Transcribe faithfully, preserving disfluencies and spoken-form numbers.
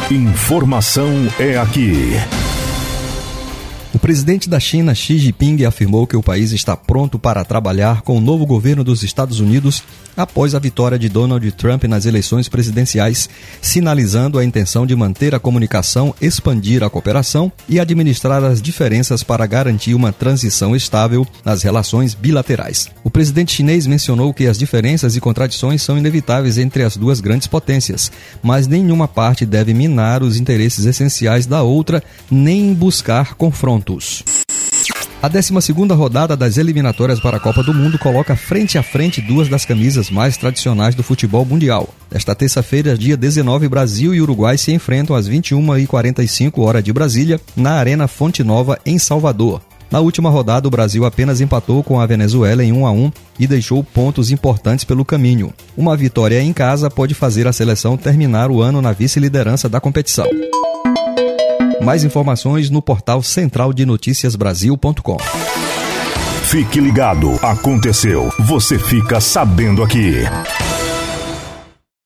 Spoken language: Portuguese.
Informação é aqui. O presidente da China, Xi Jinping, afirmou que o país está pronto para trabalhar com o novo governo dos Estados Unidos após a vitória de Donald Trump nas eleições presidenciais, sinalizando a intenção de manter a comunicação, expandir a cooperação e administrar as diferenças para garantir uma transição estável nas relações bilaterais. O presidente chinês mencionou que as diferenças e contradições são inevitáveis entre as duas grandes potências, mas nenhuma parte deve minar os interesses essenciais da outra nem buscar confrontos. A décima segunda rodada das eliminatórias para a Copa do Mundo coloca frente a frente duas das camisas mais tradicionais do futebol mundial. Esta terça-feira, dia dezenove, Brasil e Uruguai se enfrentam às vinte e uma e quarenta e cinco horas de Brasília, na Arena Fonte Nova, em Salvador. Na última rodada, o Brasil apenas empatou com a Venezuela em um a um e deixou pontos importantes pelo caminho. Uma vitória em casa pode fazer a seleção terminar o ano na vice-liderança da competição. Mais informações no portal central de noticias brasil ponto com. Fique ligado, aconteceu, você fica sabendo aqui.